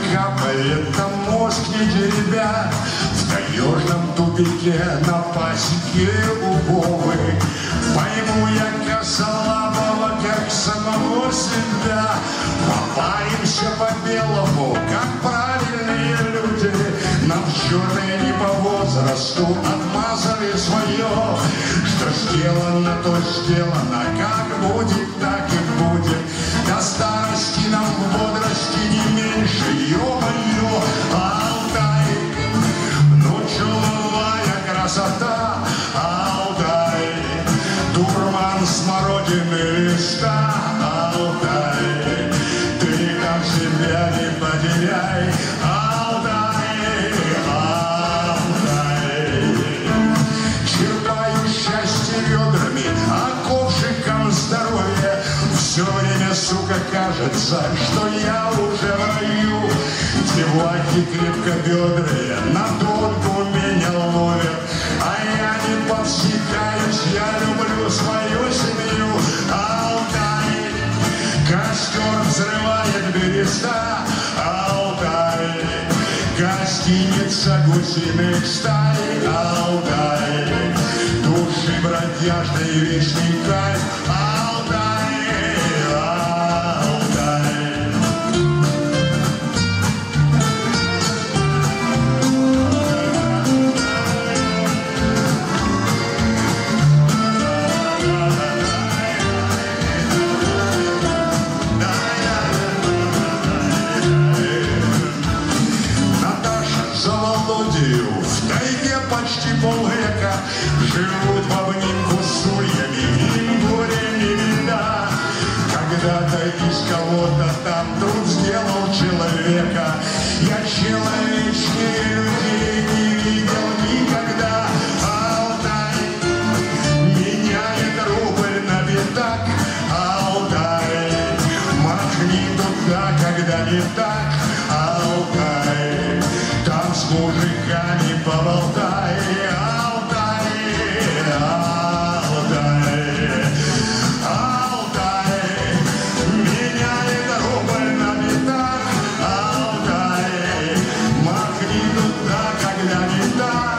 капает на мозг, не теребя. В таежном тупике на пасеке убогой пойму я косолапого, как самого себя. Попаемся по-белому, как правильные люди. Нам черные не по возрасту отмазали свое. Что сделано, то сделано, как будет, так и будет. До старости нам в бодрости не меньше, ё-моё, Алтай. Ну, чуловая красота, Алтай. Дурман смородины листа, Алтай. Ты там себя не потеряй, Алтай, Алтай. Черпаю счастье ведрами, а ковшиком здоровья. Все время, сука, кажется, что я уже в раю. Деваки крепкобедрые на тонку меня ловят, а я не повсекаюсь, я люблю свою семью. Алтай, костер взрывает береста, Алтай, гостиница гусиных стай, Алтай, души бродяжный вечный кайф, Алтай, Алтай. В тайге почти полвека живут в обнимку с ульями, им горе не беда. Когда-то из кого-то там труд сделал человека. Я человечнее людей не видел никогда. Алтай меняет рубль на пятак, Алтай, махни туда, когда не так, Алтай, там с мужиками поболтай, Алтай, Алтай, Алтай, меняет рубль на пятак, Алтай, махни туда, когда не так.